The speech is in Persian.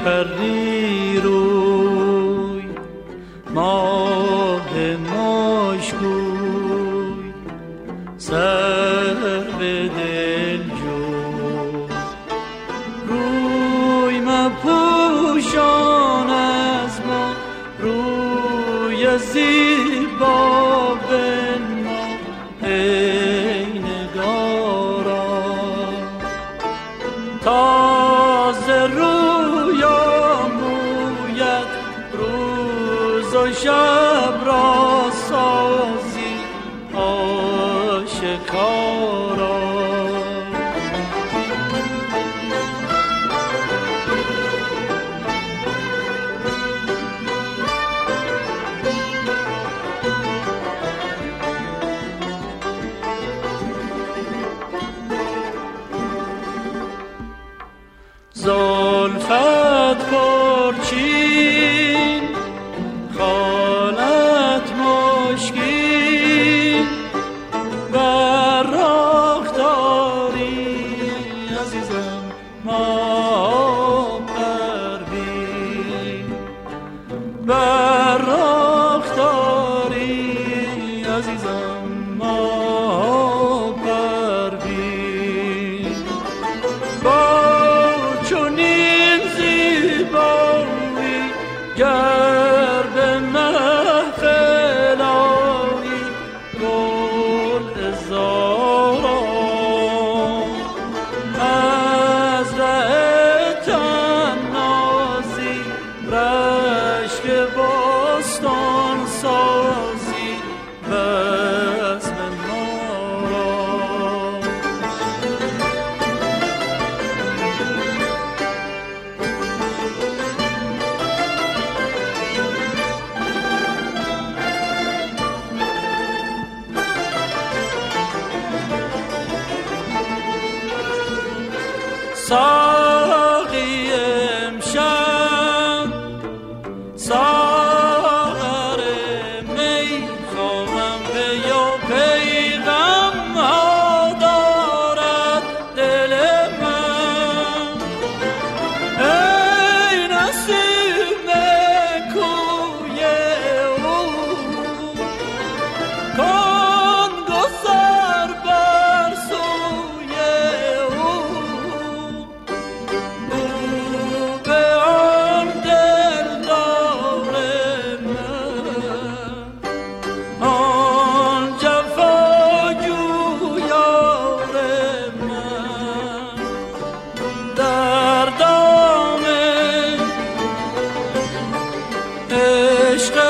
پری روی ماه مشکوی سر به دل جو روی مپوشان از ما روی زیبا بنما ای نگاران تازه رویا مویت روز و شب را سازی آشکارا زلفت پرچین خالت مشکین براق داری عزیزم ما پروین براق داری عزیزم ما پروین چونین زیبایی گر به محفل آیی گل هزاران از ره طنازی رشک بستان سازی بزم ما را ساقی امشب ساغر می خواهم بیا پیغم ها دارد دل من ای نسیم کوی او کن گذر بر سوی او به آن دلدار من آن جفاجویار من در دام عشق